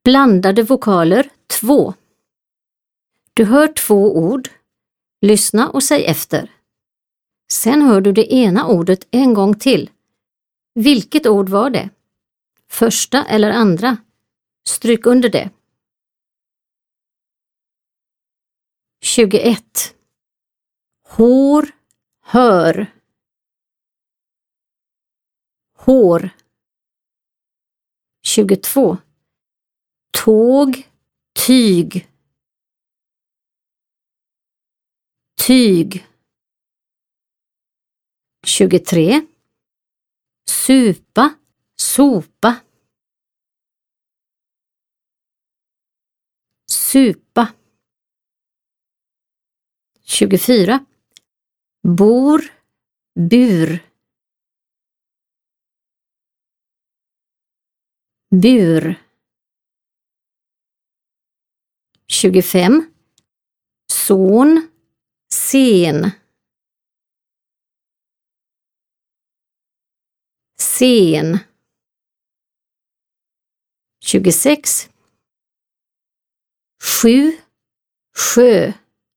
Blandade vokaler 2. Du hör 2 ord. Lyssna och säg efter. Sen hör du det ena ordet en gång till. Vilket ord var det? Första eller andra? Stryk under det. 21. Hår, hör. Hår. 22. Tåg, tyg. Tyg. 23. Supa, sopa. Supa. 24. Bor, bur. Bur. 25. Son, sen. Sen. 26. 7. Sjö.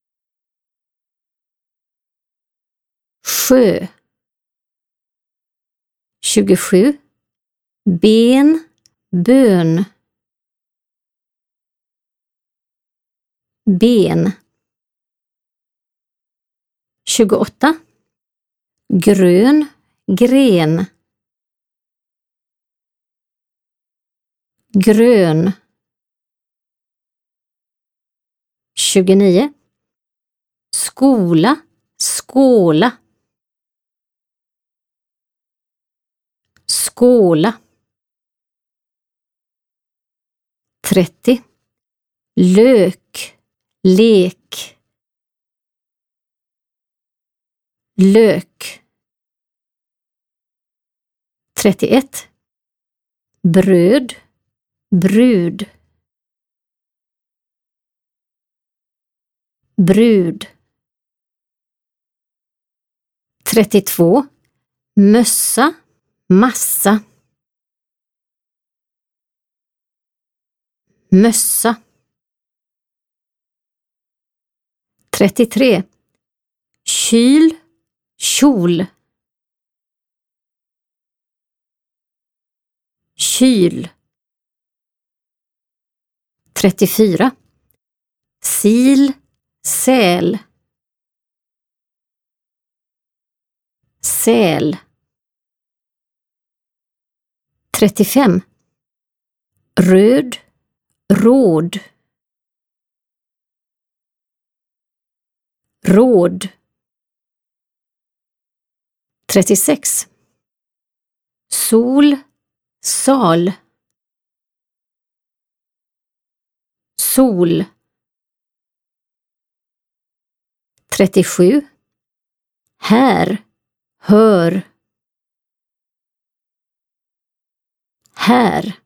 Sjö. 27. Ben, bön. Ben. 28. Grön, gren. Grön. 29. Skola, skåla. Skåla. 30. Lök, lek. Lök. 31. Bröd, brud. Brud. 32. Mössa, massa. Mössa. 33. Kyl, kjol. Kyl. 34. Sil, säl. Säl. 35. Röd, råd. Råd. 36. Sol, sal. Sol. 37. Här, hör. Här.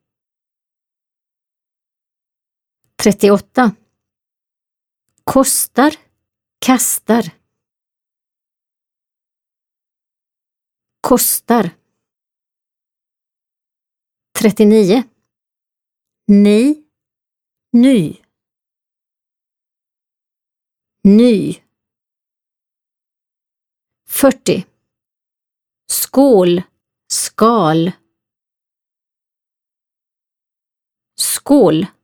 38. Kostar, kastar. Kostar. 39. Ni, ny. Ny. 40. Skål, skal. Skål.